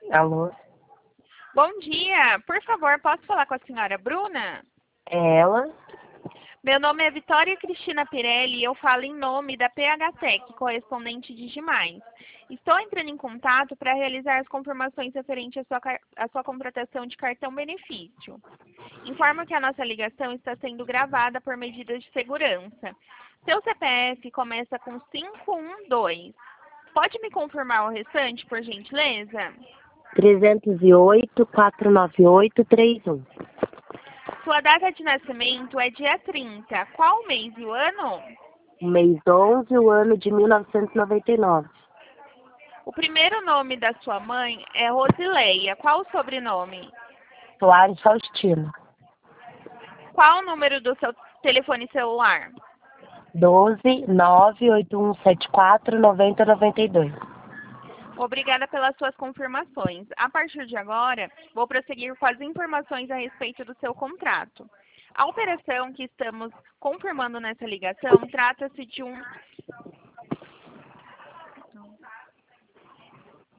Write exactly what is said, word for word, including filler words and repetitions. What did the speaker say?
Alô? Bom dia, por favor, posso falar com a senhora Bruna? É ela? Meu nome é Vitória Cristina Pirelli e eu falo em nome da P H Tech, correspondente de Dimais. Estou entrando em contato para realizar as confirmações referentes à sua, car- à sua contratação de cartão benefício. Informo que a nossa ligação está sendo gravada por medidas de segurança. Seu C P F começa com cinco um dois. Pode me confirmar o restante, por gentileza? trezentos e oito, quatrocentos e noventa e oito, trinta e um. Sua data de nascimento é dia trinta. Qual o mês e o ano? O mês onze, o ano de mil novecentos e noventa e nove. O primeiro nome da sua mãe é Rosileia. Qual o sobrenome? Soares Faustino. Qual o número do seu telefone celular? doze, nove, oito um sete quatro, noventa, noventa e dois. Obrigada pelas suas confirmações. A partir de agora, vou prosseguir com as informações a respeito do seu contrato. A operação que estamos confirmando nessa ligação trata-se de um